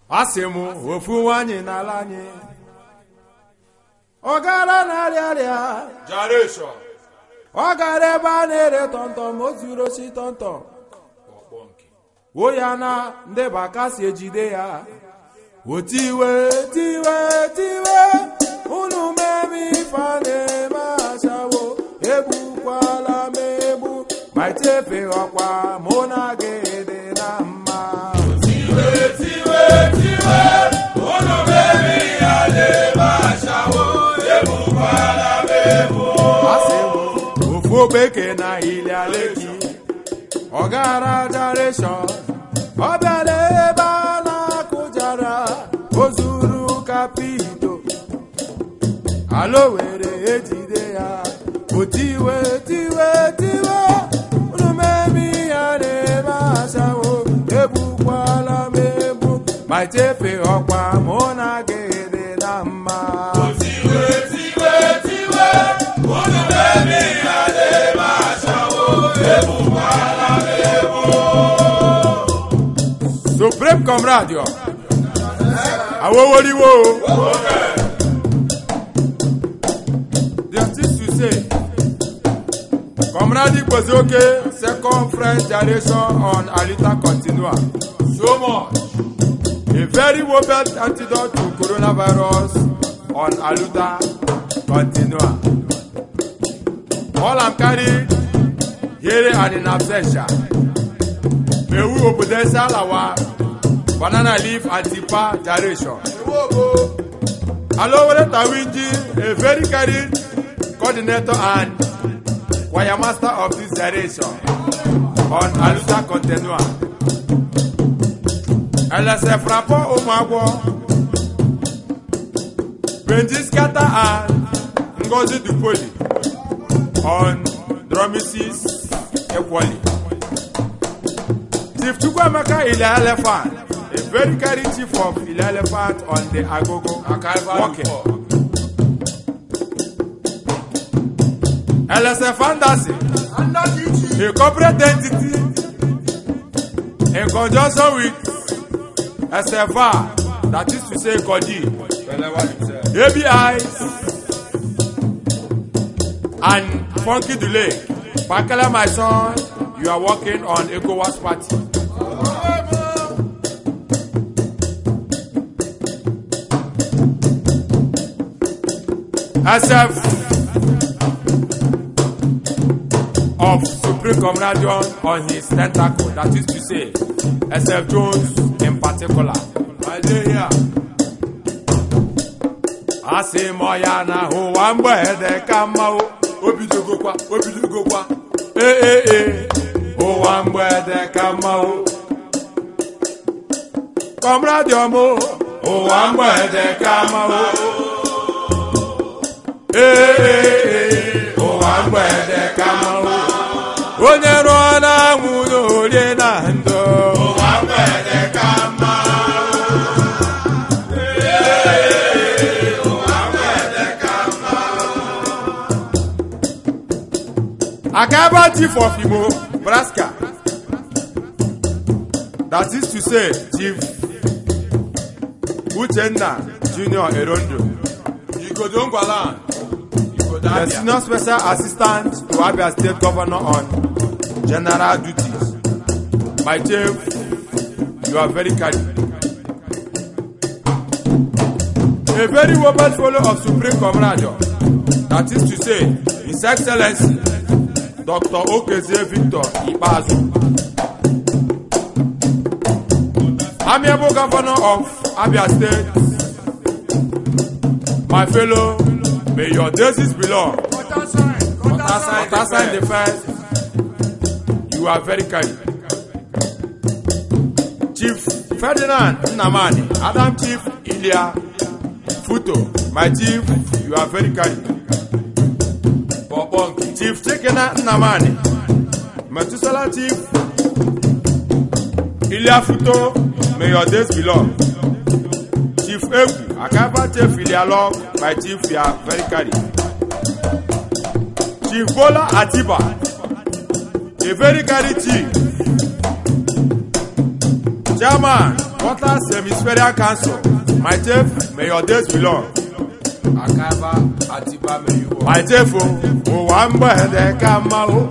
Asemu ofu nwanyị n'ala anyị ọ gara n'arịarịa Generation. ọ gara ebe a na-ere tọntọm o zuru osi tọntọm o ya na ndị bakasi ejide ya o tiwe unu memi fane masawo egbukwala m egbu ma tefe ọkwa mụ na gị dị na mma Tiwe, unu memi ale mashawo, ebukwala mebu. asịwo ofu obeke na ili aleki ọ gara Generation ọ bịara ebe a na-akụjara o zuru kapito alo were ejide ya o tiwe unu memi ya na-eme asawo egbukwala m egbu ma tefe ọkwa mụ na gị dị na mma Tiwe, unu memi ale mashawo, ebukwala mebu. Supreme Comrade awoworiwo there is to say Comrade Gbozoke second French generation on Alita Continua So much. a very robust antidote to coronavirus on Alita Continua. All I'm carrying here and in absentia. Mewu Obodesa Lawa banana leaf antipa generation. Alowore Tawinji, a very carried coordinator and choir master of this generation on Alita Continua. LSF rapport Omagwo, Benji Skata and Ngozi Dupoli on Dromisis Equally. Chief Chukwemeka Ile Elephant, a very carry chief of Ile Elephant on the Agogo walking. LSF Andasi, a corporate entity in conjunction with SFR, that is to say Kodi, ABI, and Funky Delay. Pakala, my son, you are working on ECOWAS party. SF of Supreme Comrade on his tentacle, that is to say, SF Jones in particular. I dey here. Asị moya na hụwa mgbede ka mma obidogokwa ụwa mgbede ka mma Comrade ọmụ ụwa mgbede ka mma ụwa mgbede ka mma onye rụọ na nwunye orie na ndụ Ụwa mgbede ka mma. Ụwa mgbede ka mma. Akaba chief of Imo, Braska. That is to say, Chief Uchenna Junior Erondo, Igodongwalan. the senior special assistant to Abia State Governor on general duties. My chief, you are very kind. A very robust follower of Supreme Comrade, that is to say, His Excellency Dr. Okezie Victor Ibazu, amiable governor of Abia State. My fellow, may your days belong. Waterside the first, you are very kind. Chief Ferdinand Nnamani, Adam Chief Ilya Futo, my chief, you are very kind. Chief Chekena Nnamani, Metusala Chief Ilya Futo, may your days belong. Chief Egu, Akaba Chief Ilya Long, my chief, you are very kind. Chief Bola Atiba, a very carry chief. Chairman, Waters Hemispherian Council, my chief, may your days belong. Akaba Atiba Meyiwo. My chief, Wamba de Kamau.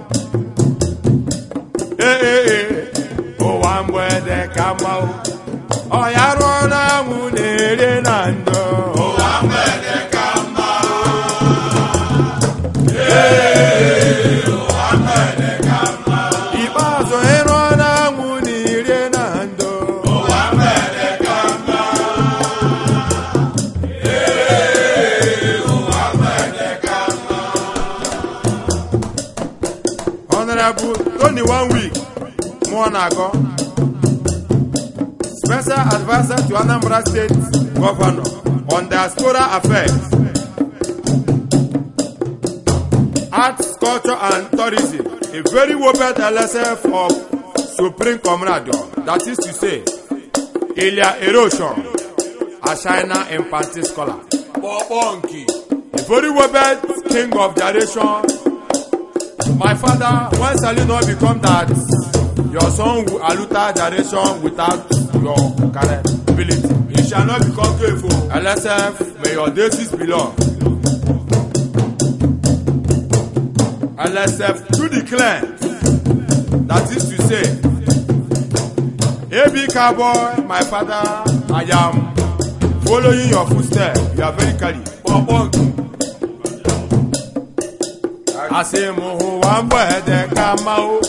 Wamba de Kamau. Oh, Yarona Munere Nando. Wamba de Kamau. Wamba de Kamau. Ibazo Erona Munere Nando. Wamba de Kamau. Wamba de Kamau. Honorable, only 1 week. More ago. Special advisor to Anambra State Governor on diaspora affairs, arts, culture, and tourism. A very well-paid LSF of Supreme Comrade, that is to say, Ilya Erosion, a China infantile scholar. Bobonki. A very well-paid king of generation. My father, when Sally not become that, your son will alter generation without your capability. He shall not become grateful. LSF, may your days belong. LSF to declare, that is to say, AB Cowboy, my father, I am following your footsteps. You are very carry. I say, Moho, one boy, they come out.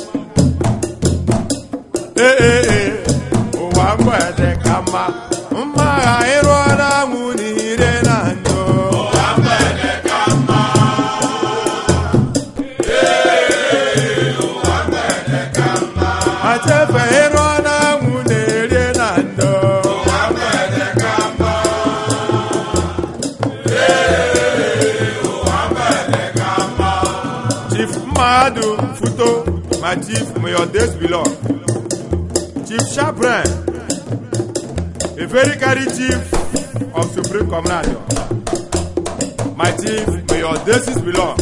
One boy, they come out. My Rona Muni, Renando. I tell Rona Muni, Renando. Chief Madu Futo, my chief, may your days belong. Chief Shabran, a very carry chief of Supreme Commander. My chief, may your days belong.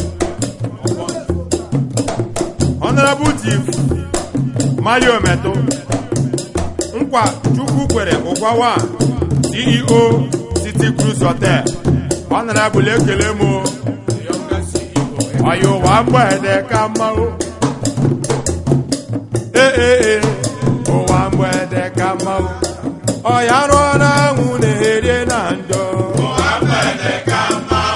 Honorable Chief Mario Meto, Nkwa Chukwukwere Ogwawa, CEO City Cruise Hotel. Honorable Ekelemo, Ayo Wamba de Kamau. Wamba de Kamau. Oh, Yarona Munere Nando. Wamba de Kamau.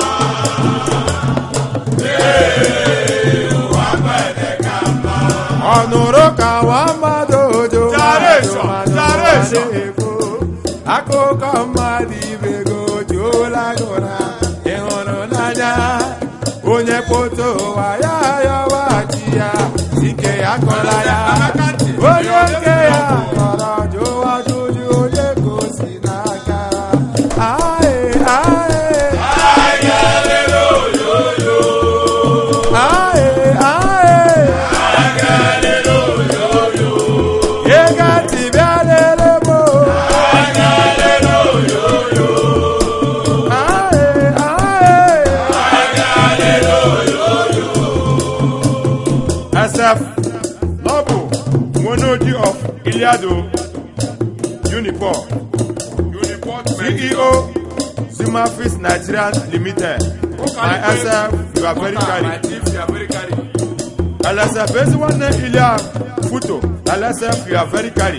Wamba de Kamau. Onoroka Wamba Dojo. Jareso. Ako Kamadi Bego Jola Gora. Ehono Nanya. Onye poto wa ya wachia. Sike akola ya. Onye ke ya akola jowa juju onye kosi n'aka. Aye, aye. Aye, yo, yo, yo. Aye, aye. Aye, yo, yo, yo. Yega tibialele mo. Aye, yo, yo, yo. Aye, aye. Aye, yo, yo, yo. SF Noble Monoji of Iliado Uniport CEO Zuma Fish Nigeria Limited. My SF, you are very My carry. chief, you are very carry. LSF is one name Ilya Futo. LSF, you are very carry.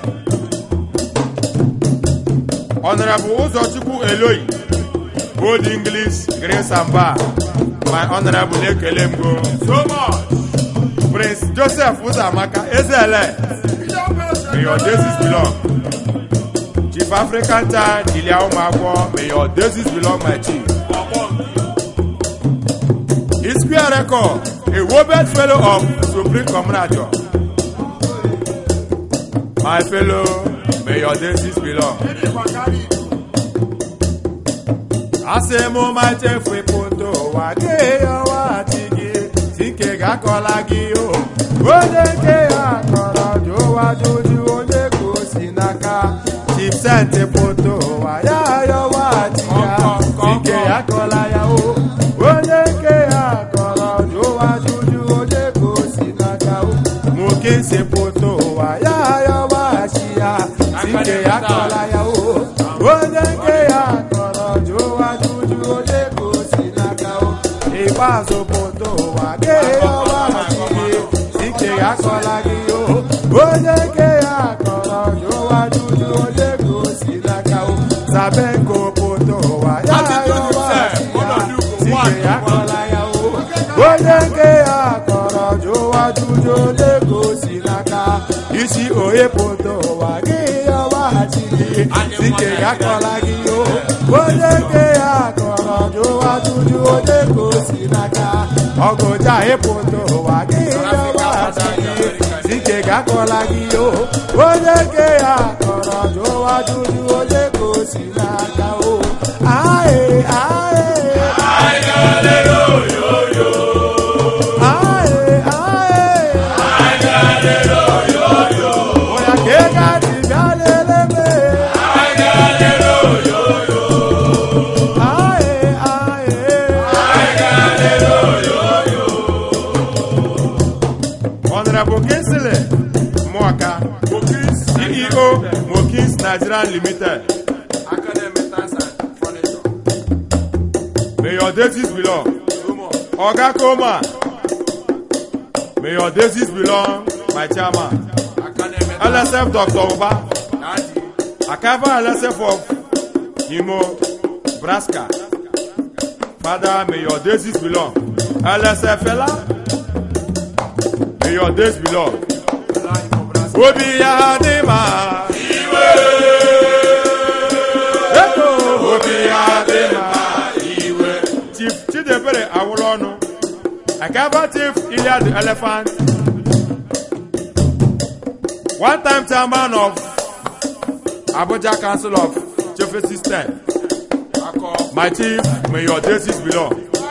Honorable Uzochukwu Eloi, Old English, Grace and Bar. My Honorable Ekelemgo. So much. Prince Joseph Uzamaka Ezele. May your days belong. Chief African Child Ilya Omagwo. May your days belong, my chief. Isquia Record, a Robert Fellow of Supreme Commander. My fellow, may your days belong. Asemo my chef we poto wage wa tigi sike ga kola gi o oje ke akola jo wa joju oje ko sinaka chief sente poto wa ya yo wa tiga sike akola ya o oje ke akola jo wa joju oje ko sinaka o mo ke se poto wa ya yo wa tia sike onye nke ya kọrọ jụwa jụjụ onye gosi n'aka o ikpeazụ pụta ụwa gị ọwa gị ike ya kọla gị o onye nke ya kọrọ jụwa jụjụ onye gosi n'aka o Sabenko pụta ụwa ya ọwa ike ya kọla ya o onye nke ya kọrọ jụwa jụjụ onye gosi n'aka isi onye pụta ụwa gị ọwa ike ya kọla gị o onye nke ya kọrọ jụwa jụjụ onye gosi n'aka ọgụja ịpụta ụwa gị ọwa ike ya kọla gị o onye nke ya kọrọ jụwa jụjụ onye gosi n'aka o ae ae CEO Mokins Nigerian Limited. May your daisies belong. Oga Koma. May your daisies belong, my chairman. LSF Dr. Oba. Akava LSF of Imo, Braska. Father, may your daisies belong. LSF Ella. May your days belong. Obi Adema Iwe Eko Obi Adema Iwe Chief Chidebere Awolono Akaba Chief Iliad the Elephant, one-time chairman of Abuja Council of Chief System. My chief, may your daisies belong.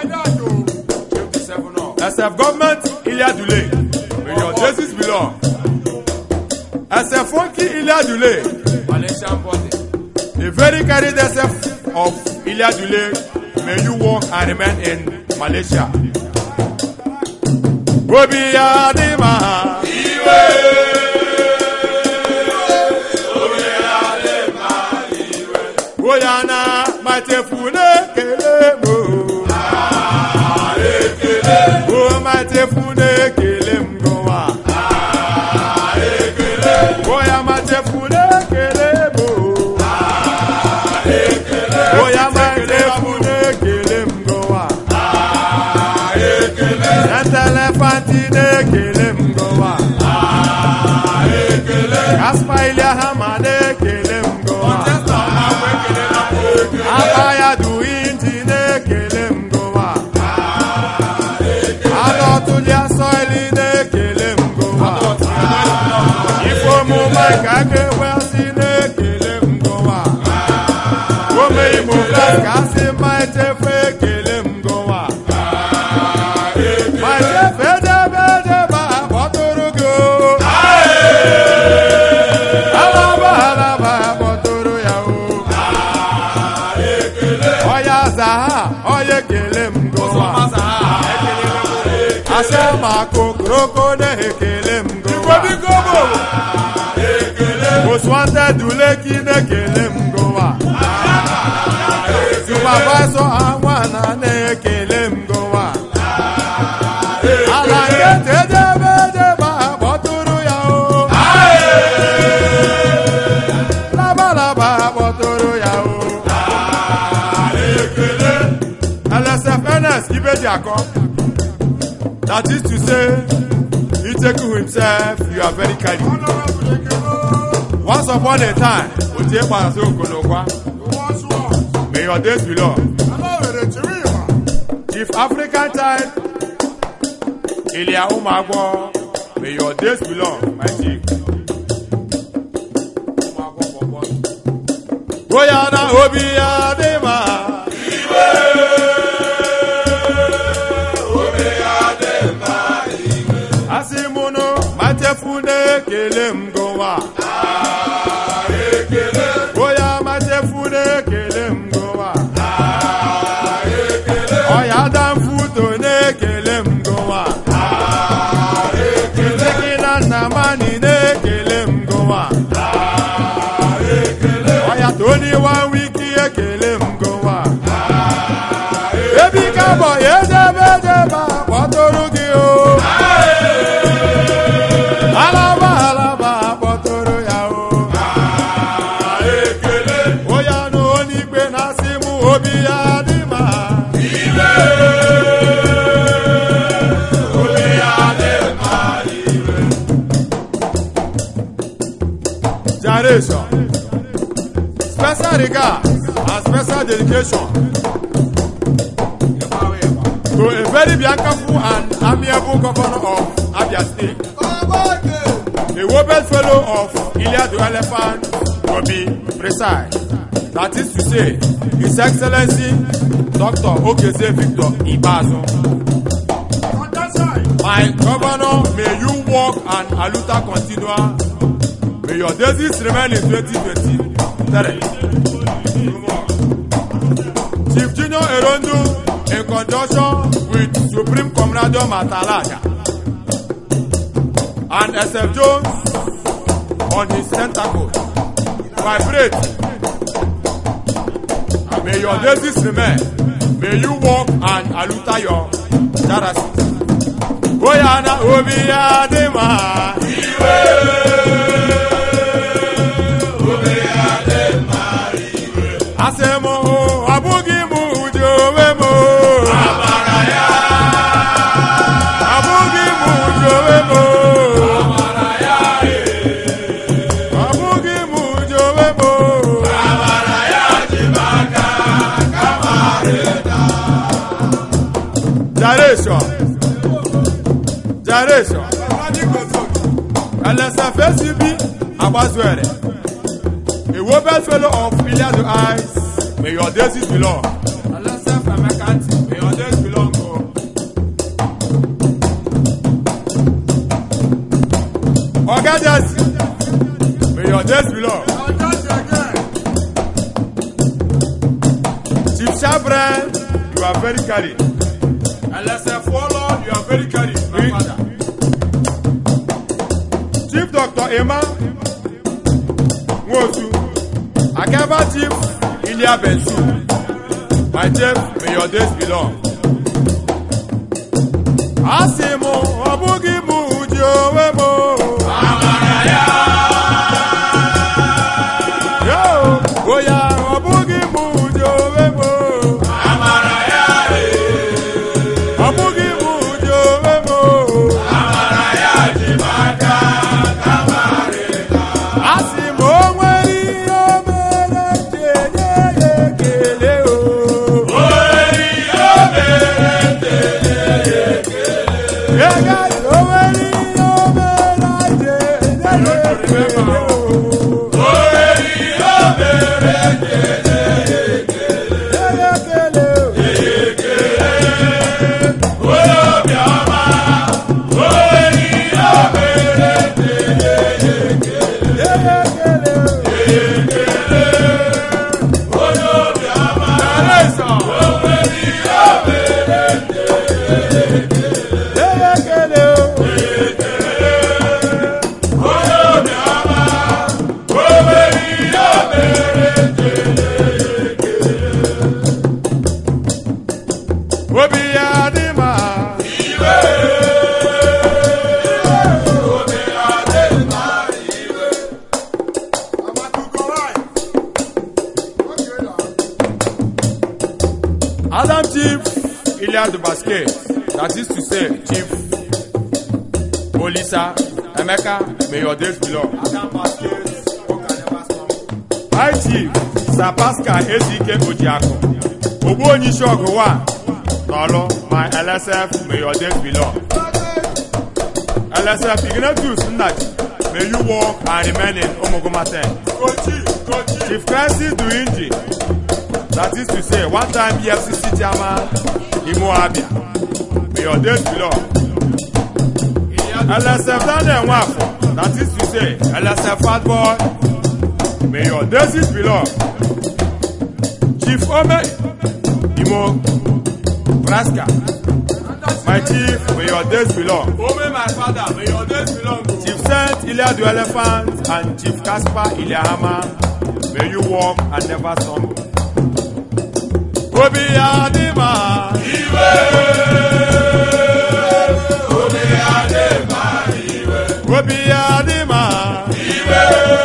SF government Iliad Dule, may your daisies belong. SF Funky Iliad Dule, Malaysian body. The very carried SF of Iliad Dule, may you walk and remain in Malaysia. Obi Adema Iwe Obi Adema Iwe Oyana Matefune Kelemo Ekele O Matefune Kelemgoa Ekele Oya Matefune Kelemo Ekele Oya Matefune Kelemgoa Ekele Elefantine Kelemgoa Ekele Kaspailia Hamane Kelemgoa Abaya Duintine Kelemgoa Alotulia Soiline Kelemgoa Ifomu Maikake Welsine Kelemgoa Ome Imuka Kasi Maitefe Kelemgoa Maitefe Debe Boturugo Alaba Boturu Yao Oya Zaha Oye Kelemgoa Asema Kokroko Ne Kelemgoa Oswante Duleki Ne Kelemgoa Supervisor Awana Ne Kelemgoa Alangete Debe Boturu Yao Laba Boturu Yao LSFNS Ibediako. That is to say, Iteku himself, you are very kind. Once upon a time, may your days belong. Chief African Child, Ilia Umagwo, may your days belong, my chief. Goyana Obi Adema Iwe Asimuno Matefune Kelemgoa Ekele Oya Matefune Kelemgoa Ekele Oya Damfutone Kelemgoa Ekele Tekina Namani Ne Kelemgoa Ekele Oya Tony Wan Special regard and special dedication to a very beautiful and amiable governor of Abia State, a Nobel Fellow of Iliad the Elephant, to be precise. That is to say, His Excellency Dr. Okeze Victor Ibazo. My governor, may you walk and aluta continua. May your days remain in 2023. Chief Junior Erondu, in conjunction with Supreme Commander Matalaga and SF Jones on his tentacles, vibrate. May your days remain. May you walk and aluta your charity. Oyana obiya dema iwe. Obiya dema iwe. Asemo abugi mujowe mo. Amaraya. Abugi mujowe mo. Amaraya. Abugi mujowe mo. Amaraya jibaka kamareda. Generation. LSFSCB Abazwere, a Nobel Fellow of Iliad the Eyes, may your days belong. LSF Amekanti, may your days belong. Ogadesi, may your days belong. Chief Chabran, you are very carried. LSF Warlord, you are very carried. My father. Chief Dr. Emma Nwosu, Akaba Chief Ilya Bensu, my chief, may your days belong. Asimo, Obugi Mujowe mo. Amaraya. Yo, Oya, Obugi Mujowe mo. Amaraya. Obugi Mujowe mo. Amaraya Jibaka. Adam Chief Iliad Basket, that is to say, Chief Olisa Emeka, may your days belong. Adam Basket, High Chief Sapaska Ezike Ojiako, Obu Onishogwa, Nolo, my LSF, may your days belong. LSF Ignatius Nnaji, may you walk and remain in Omogomaten. Chief Francis Duinji, that is to say, one time EFCC chairman, Imo Abia. May your days belong. LSF Daniel Wafo, that is to say, LSF Fat Boy. May your days belong. Chief Ome, Imo Praska. My chief, may your days belong. Ome, my father, may your days belong. Chief Saint Iliad the Elephant and Chief Caspar Iliahama, may you walk and never stumble. Obiyadima iwe. Obiyadima iwe. Obiyadima iwe.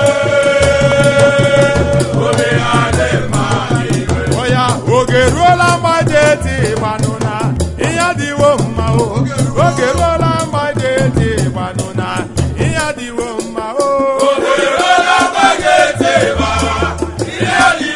Obiyadima iwe. Oya ogeruola majeti banuna iyadiwo mma o. Ogeruola majeti banuna iyadiwo mma o. Ogeruola majeti banuna iyadiwo.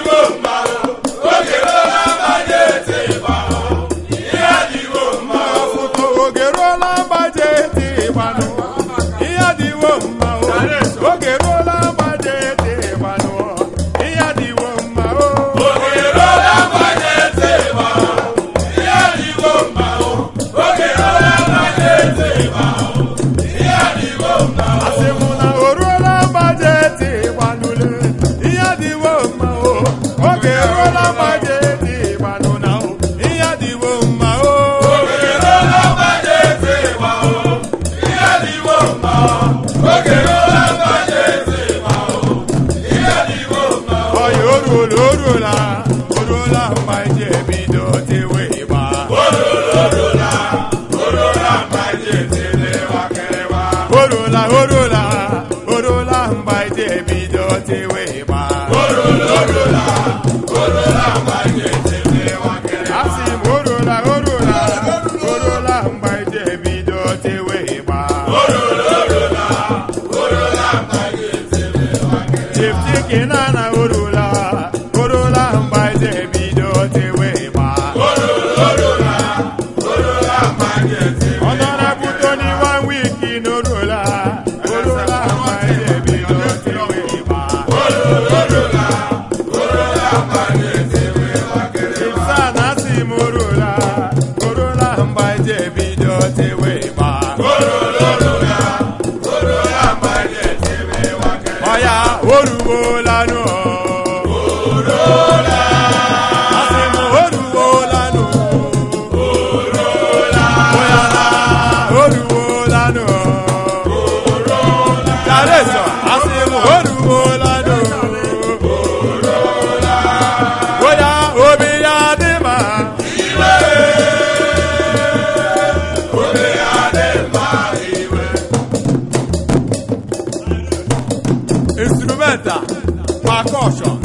Orola mbaje bido tewe ba. Orola mbaje tele wakereba. Orola mbaje bido tewe ba. Orola mbaje tele wakereba. Asim orola mbaje bido tewe ba. Orola mbaje tele wakereba. Chiptiki nana orola mbaje bido tewe ba. Orola mbaje tele. Onora putoni 1 week in orola mbaje bido tewe ba. Orola mbaje tele wakereba. Chipsana sim orola mbaje bido tewe ba. Orola mbaje tele wakereba. Oya oruwola no. Asim oruwola no. Oya na oruwola no. Jareso asim oruwola no. Oya obi ya dima. Instrumental percussion.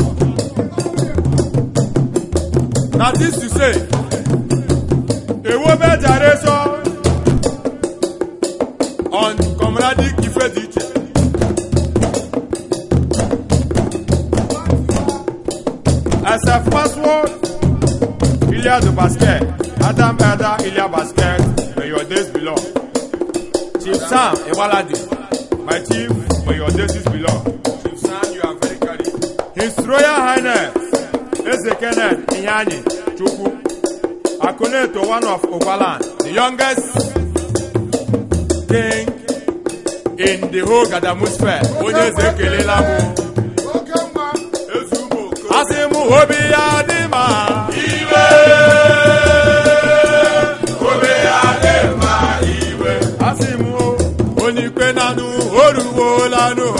That is to say, ewo be Jareso on Comrade Ife DJ. As a password, Ilya the basket, Adam Eda Ilya basket, where your days belong. Chief Sam Ewaladi, my chief, where your days belong. Chief Sam, you are very carry. His Royal Highness Ezekenen Inyani Chukwu, Akoneto, one of Ogbaland, the youngest king in the whole Gadamus fair. Onye Zekele Lamu, Asimu Obi Adima, Asimu Onikwe Nanu Oruwolanu.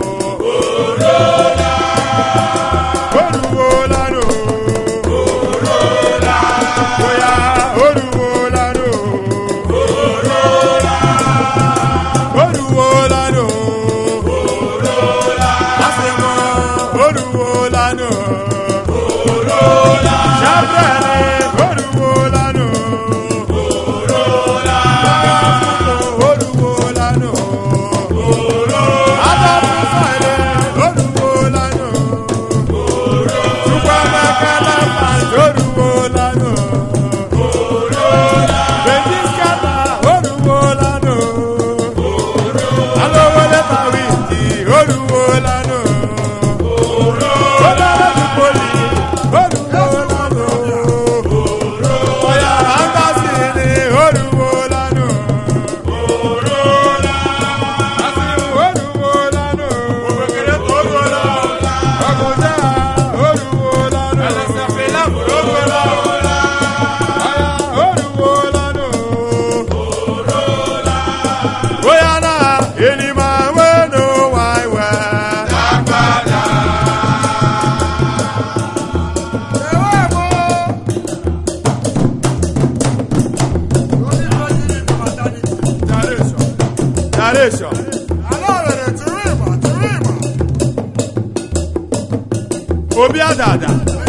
Obi adada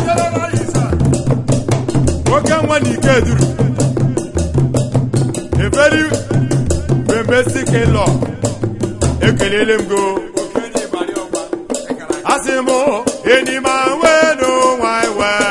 Oke nwani ike duru a very basic law ekelele mgo asimo eni ma we no why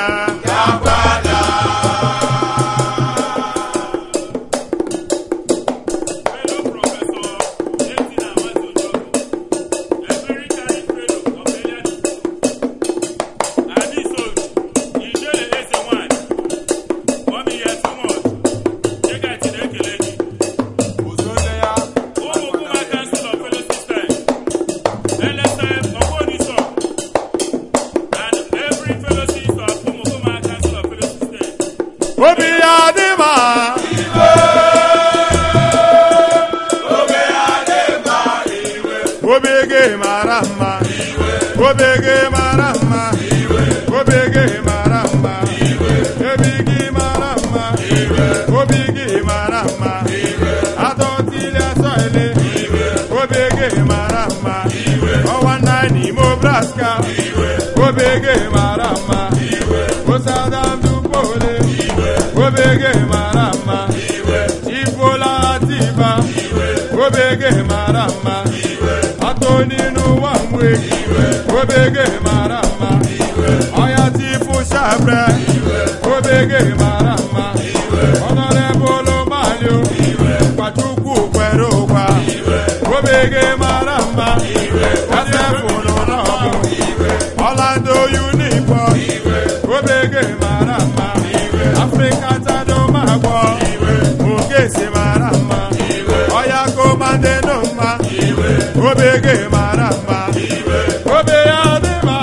Obi adima Obege marama mma Osadam Dupole Obege mara mma Chifola Atiba Obege mara mma Atoni Nuwamwe Obege mara mma Oya Tifu Shabre Obege mara mma Honorable Omalio Pachuku Kwerokwa Obege mara mma Kasefuno Nobu Orlando Uniform Obege mara mma Africa Tado Magwo Okese mara mma Oya Komande Noma Obege mara mma Obe Adema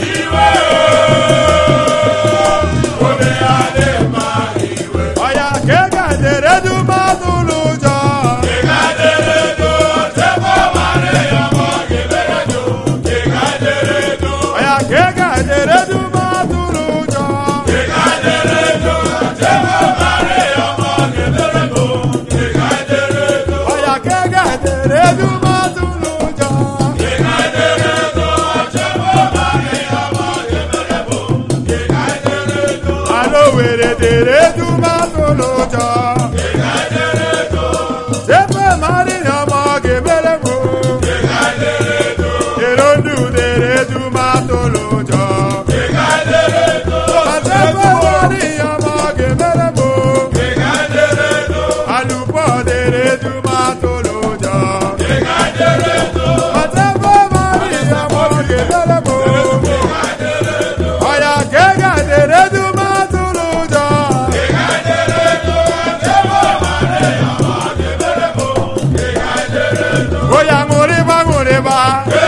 Obe Adema Oya Kega Deredu Maduluja Kega Deredu Tebo Mare Yamo Geberedu Kega Deredu Oya Kega Deredu Maduluja Kega Deredu Tebo Mare Yamo Geberedu Kega Deredu Oya Kega Deredu Maduluja Kega Deredu Tebo Mare Yamo Geberedu Kega Deredu Alo Were Deredu Maduluja Kega Deredu Tebo Mare Yamo Geberedu Kega Deredu Erondu Deredu Maduluja Kega Deredu Tebo Mare Yamo Geberedu Kega Deredu Alupo Deredu Maduluja Kega Deredu Tebo Mare Yamo Geberedu Kega Deredu Oya Kega Deredu Maduluja Kega Deredu Tebo Mare Yamo Geberedu Kega Deredu Oya Muriba Muriba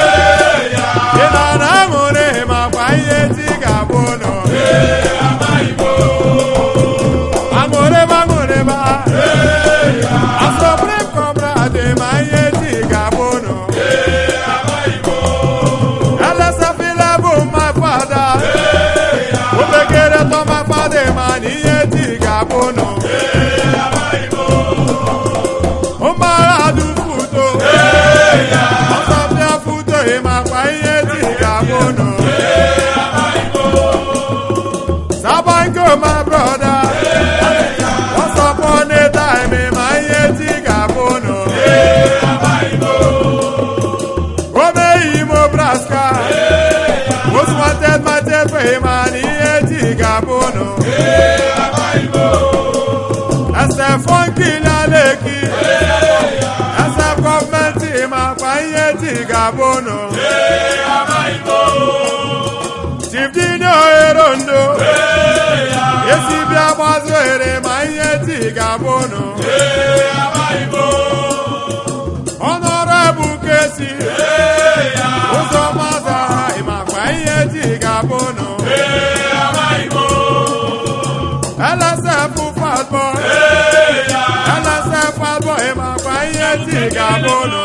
Inana Muriba Kwaye Tigabono Amureba Muriba Asobre Cobra de Maye Tigabono Alasa Filabo my father Obegere to my father Maniye Tigabono Omara du Futo Asapia Futo Ema Kwaye Tigabono Sabanko my brother Once upon a time Maye Tigabono Omeimo Braska Most wanted my tepe Maniye Tigabono Ase funky laleki Ase government ma Kwaye Tigabono Chief Dino Erondo Yesibia Mazwere Maye Tigabono Honorable Kesi Uzomaza Ima Kwaye Tigabono LSF Fatboy LSF Fatboy Ima Kwaye Tigabono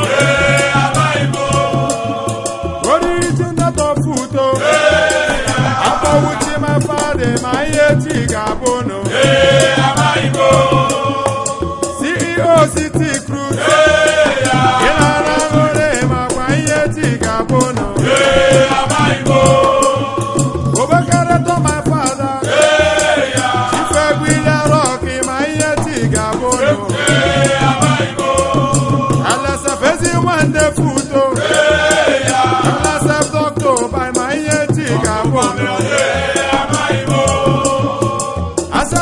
Original Tofuto Apa Uchi my father Maye Tigabono CEO City Cruise Inara Gore Ma Kwaye Tigabono Obakara to my father Chief Egwila Rocky Maye Tigabono LSF Eziwande Futo LSF Doctor by Maye Tigabono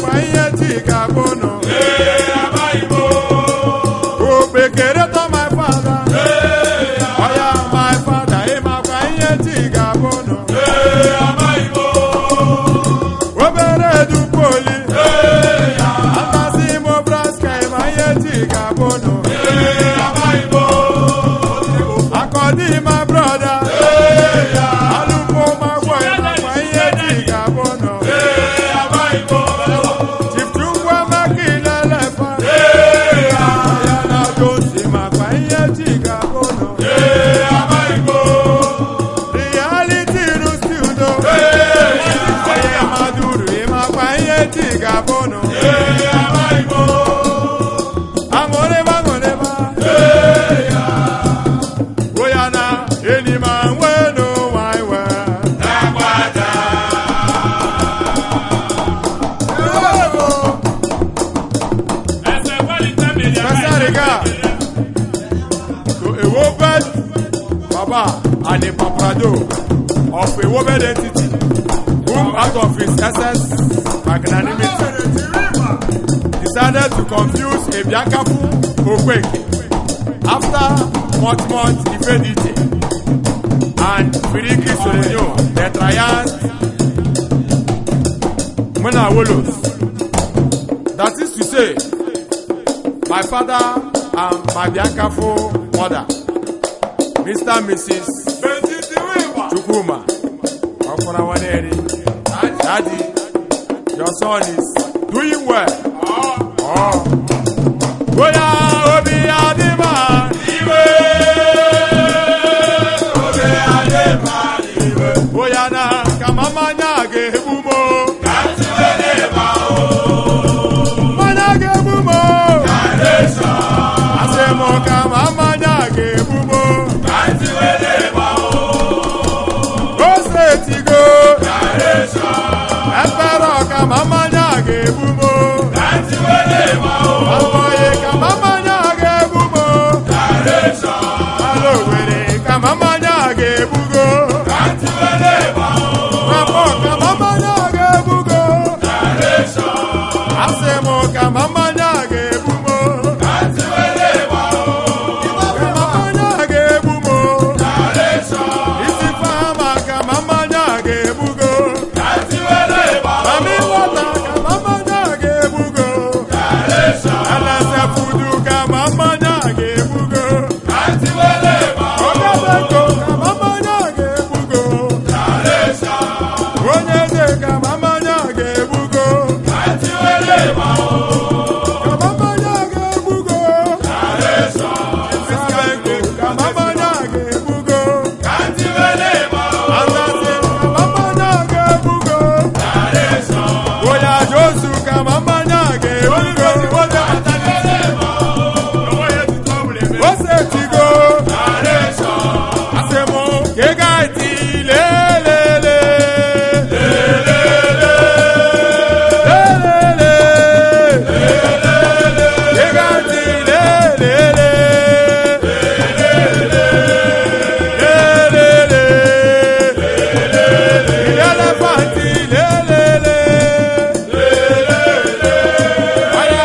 makwa ihe tika bono. Obekere to my father. Oya my father, makwa ihe tika bono. Obere du poli. Atasi mo braska ma ihe tika bono. Akodi my brother. Alupo my boy, makwa ihe tika bono. Gabono, Angoreba, Goyana, any man will know why we're to a woman, Baba, and a paprado of a woman entity, whom out of his essence, magnanimity, decided to confuse a Biancafu Okweke after much infidelity and Firiki Solenyo, the triad Mona Wolos. That is to say, my father and my Biancafu mother, Mr. and Mrs. Chukuma, Daddy, your son is doing well. Oya obi adima iwe. Obi adima iwe. Oya na kamama nyage bumo. Katiwele bao. Manage bumo. Kadesha. Asemo kamama nyage bumo. Katiwele bao. Go straight go. Kadesha. Espero kamama nyage bumo. Katiwele bao. Amoye kamama nyage bumo. Kadesha. Alo wele kamama nyage bugo. Katiwele bao. Rapo kamama nyage bugo. Kadesha. Asemo kamama nyage bumo. Katiwele bao. Kamama nyage bumo. Kadesha. Isi fama kamama nyage bugo. Katiwele bao. Mami wata kamama nyage bugo. Kadesha. Alasa fudu kamama nyage bugo. Katiwele bao. Odadeko kamama nyage bugo. Kadesha. Onyeze kamama nyage bugo. Katiwele bao. Kamama nyage bugo. Kadesha. Sabeko kamama nyage bugo. Katiwele bao. Alase kamama nyage bugo. Kadesha. Oya Josu kamama nyage bugo. Ose tigo. Kadesha. Asemo kegaiti le. Kegaiti le. Elefanti le. Aya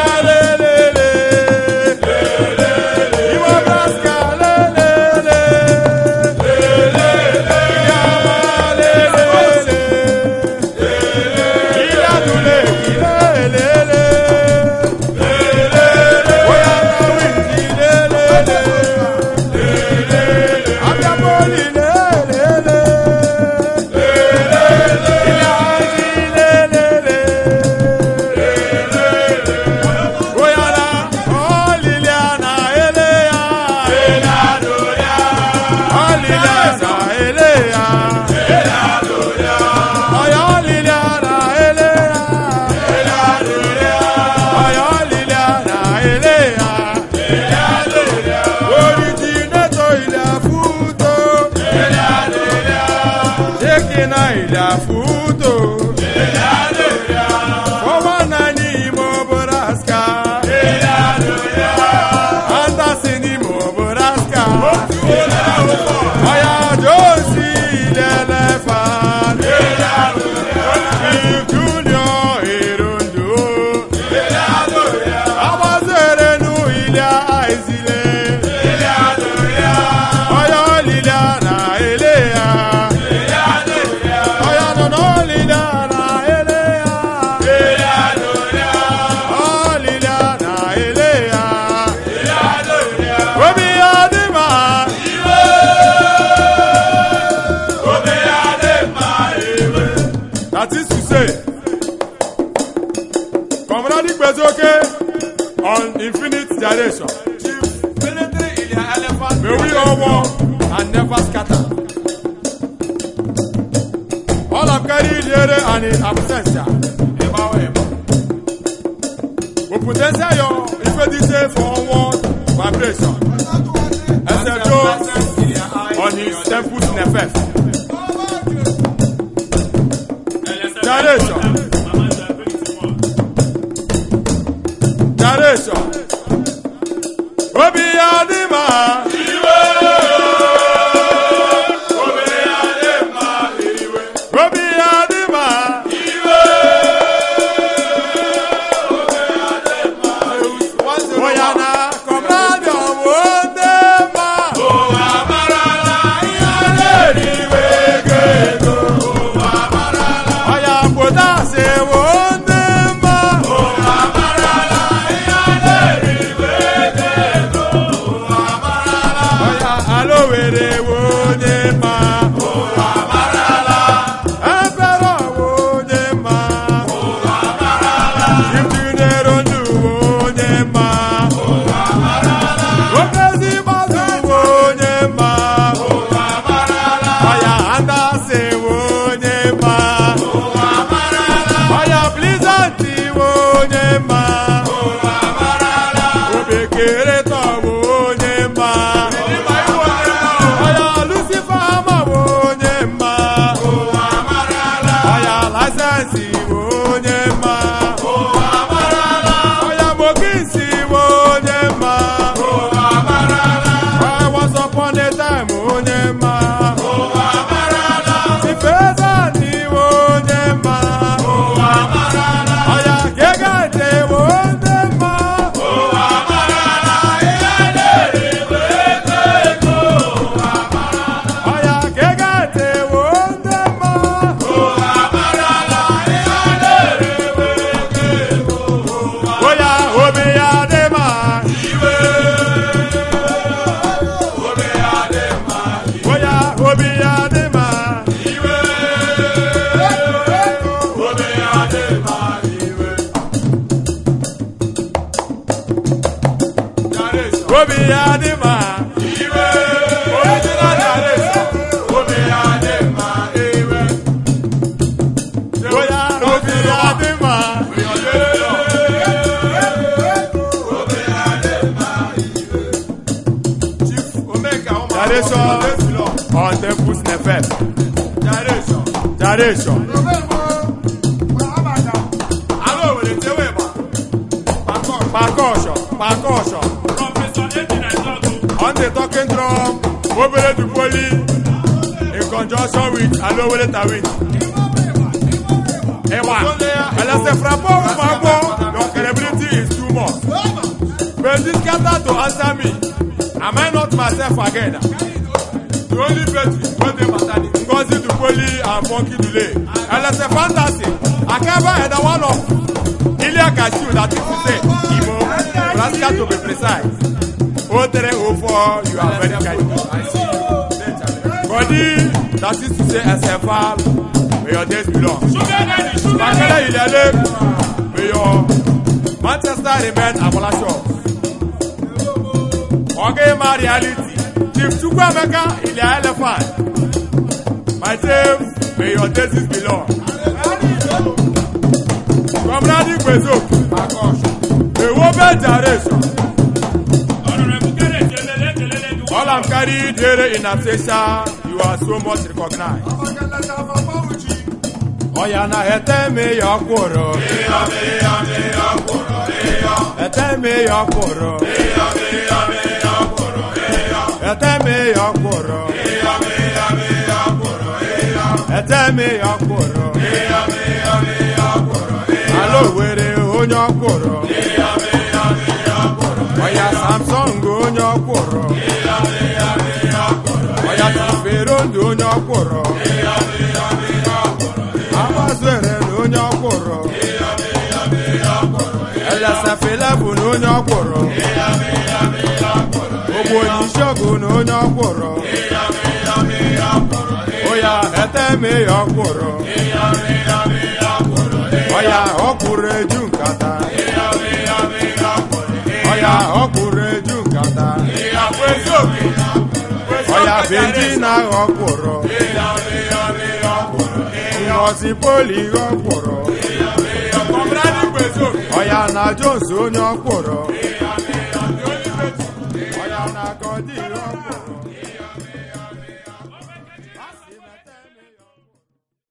Comrade Bezoke on Infinite Generation. Chief Military Ilya Elephant. May we all walk and never scatter. All of carry here and in absence. We potential your if it is for onward vibration. As a joke on his temples in effect. Generation. Generation. Obi Adima. On temples in effect. Generation. Percussion. On the talking drum, Obele Dupoli in conjunction with Alowele Tawit. Ewa, Elase Frapo Mabo, your credibility is too much. But this scatter to answer me, am I not myself again? The only person when they matter is Ngozi Dupoli and Funky Dule. Elase Fantasy, Akaba and the one of Ilya Kashu that people say, Imo, Rascal to be precise. 0304, you are very kind. Body, that is to say, SFR, may your days belong. Bakele Ilele, may your Manchester remain Abolasho. Ogema reality. Chief Chukwameka Ilya Elephant. My team, may your days belong. Comrade Bezoke, a woman generation. All I'm carried here in absentia, you are so much recognized. Oyana eteme yakoro. Eteme yakoro. Eteme yakoro. Eteme yakoro. Alo were onyakoro. Oya Samsung onyakoro. Oya Tiferondo onyakoro. Amazere onyakoro. Elasafelabu onyakoro. Ogbo Nishogo onyakoro. Oya eteme yakoro. Oya okure junkata. ọya benji na ọkwụrụ ngozi poli ọkwụrụ ọya na Jones onye ọkwụrụ ọya na Godi ọkwụrụ